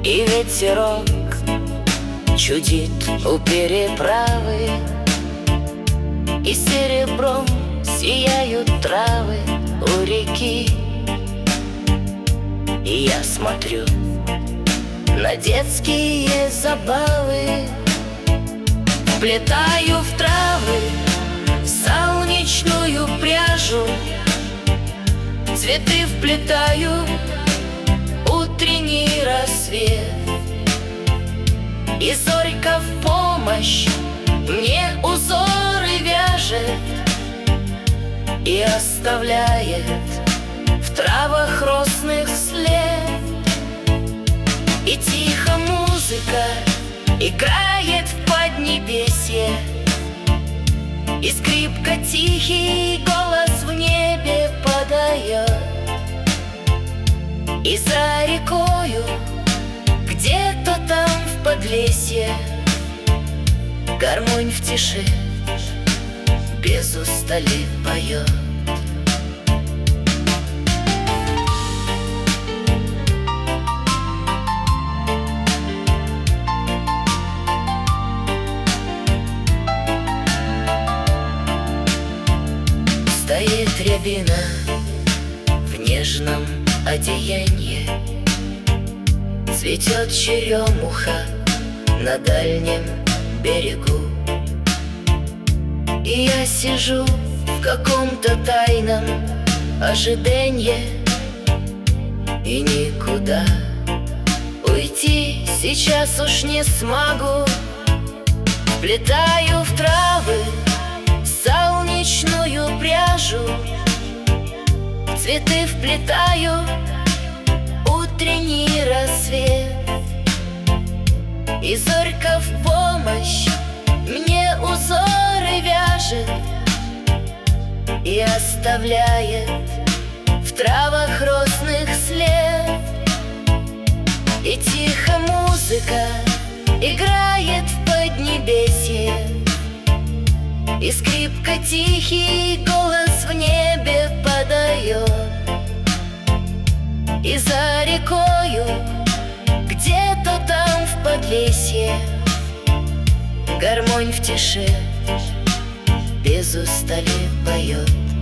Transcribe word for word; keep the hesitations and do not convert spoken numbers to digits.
И ветерок чудит у переправы, и серебром сияют травы у реки. И я смотрю на детские забавы, вплетаю в травы солнечную пряжу, цветы вплетаю, утренний рассвет. И зорька в помощь мне узоры вяжет и оставляет в травах росных след. И тихо музыка играет в поднебесье, и скрипка тихий голос в небе подает. И за рекою, где-то там в подлесье, гармонь в тиши без устали поет. Стоит рябина в нежном одеянье, цветет черемуха на дальнем берегу. И я сижу в каком-то тайном ожиданье, и никуда уйти сейчас уж не смогу. Вплетаю в травы солнечную пряжу, цветы вплетаю, утренний рассвет. И зорька в помощь мне узоры вяжет и оставляет в травах росных след. И тихо музыка играет в поднебесье, и скрипка тихий голос в небе подает. И за рекою, где-то там в подлесье, гармонь в тиши без устали поет.